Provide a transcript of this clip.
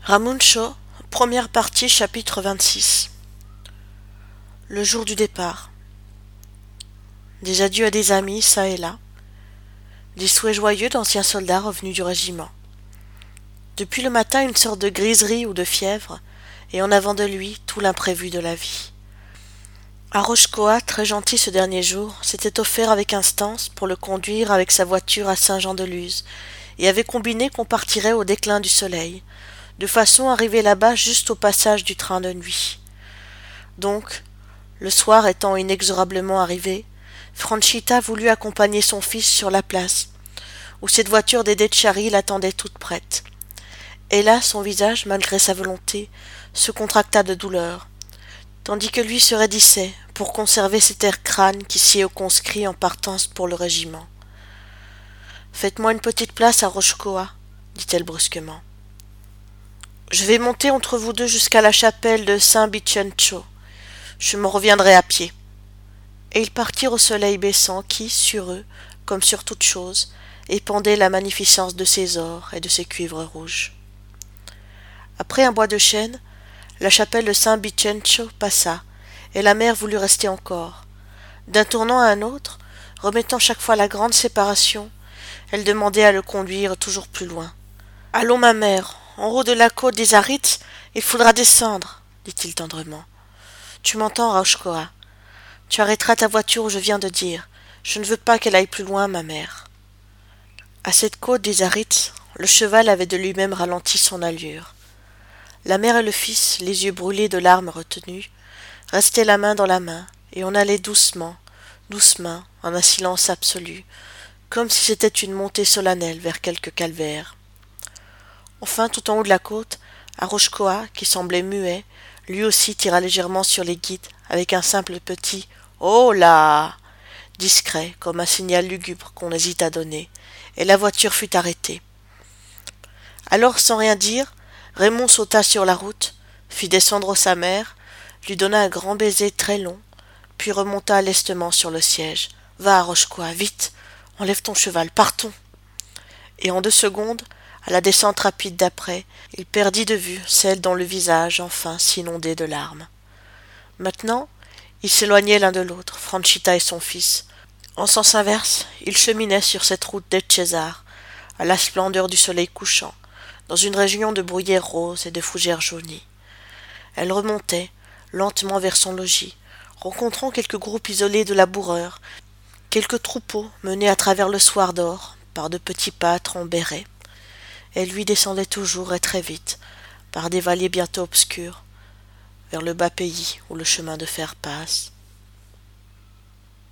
Ramuncho, première partie, chapitre 26. Le jour du départ. Des adieux à des amis, çà et là. Des souhaits joyeux d'anciens soldats revenus du régiment. Depuis le matin, une sorte de griserie ou de fièvre, et en avant de lui, tout l'imprévu de la vie. Aroshkoa, très gentil ce dernier jour, s'était offert avec instance pour le conduire avec sa voiture à Saint-Jean-de-Luz, et avait combiné qu'on partirait au déclin du soleil, de façon à arriver là-bas juste au passage du train de nuit. Donc, le soir étant inexorablement arrivé, Franchita voulut accompagner son fils sur la place, où cette voiture d'Edetchari l'attendait toute prête. Et là, son visage, malgré sa volonté, se contracta de douleur, tandis que lui se raidissait pour conserver cet air crâne qui sied aux conscrits en partance pour le régiment. « Faites-moi une petite place à Rochkoa, dit-elle brusquement. Je vais monter entre vous deux jusqu'à la chapelle de Saint-Bichencho. Je m'en reviendrai à pied. » Et ils partirent au soleil baissant qui, sur eux, comme sur toute chose, épandait la magnificence de ses ors et de ses cuivres rouges. Après un bois de chêne, la chapelle de Saint-Bichencho passa, et la mère voulut rester encore. D'un tournant à un autre, remettant chaque fois la grande séparation, elle demandait à le conduire toujours plus loin. « Allons, ma mère, en haut de la côte des Arites, il faudra descendre, dit-il tendrement. Tu m'entends, Rauchkoa? Tu arrêteras ta voiture où je viens de dire. Je ne veux pas qu'elle aille plus loin, ma mère. » À cette côte des Arites, le cheval avait de lui-même ralenti son allure. La mère et le fils, les yeux brûlés de larmes retenues, restaient la main dans la main, et on allait doucement, doucement, en un silence absolu, comme si c'était une montée solennelle vers quelque calvaire. Enfin, tout en haut de la côte, Aroshkoa, qui semblait muet, lui aussi tira légèrement sur les guides, avec un simple petit « Oh là !» discret, comme un signal lugubre qu'on hésite à donner, et la voiture fut arrêtée. Alors, sans rien dire, Raymond sauta sur la route, fit descendre sa mère, lui donna un grand baiser très long, puis remonta lestement sur le siège. « Va, Rochecois, vite, enlève ton cheval, partons !» Et en 2 secondes, à la descente rapide d'après, il perdit de vue celle dont le visage, enfin, s'inondait de larmes. Maintenant, ils s'éloignaient l'un de l'autre, Franchita et son fils. En sens inverse, ils cheminaient sur cette route d'Etchezar, à la splendeur du soleil couchant, dans une région de bruyères roses et de fougères jaunies. Elle remontait, lentement vers son logis, rencontrant quelques groupes isolés de laboureurs, quelques troupeaux menés à travers le soir d'or par de petits pâtres en béret. Elle lui descendait toujours et très vite, par des vallées bientôt obscures, vers le bas pays où le chemin de fer passe,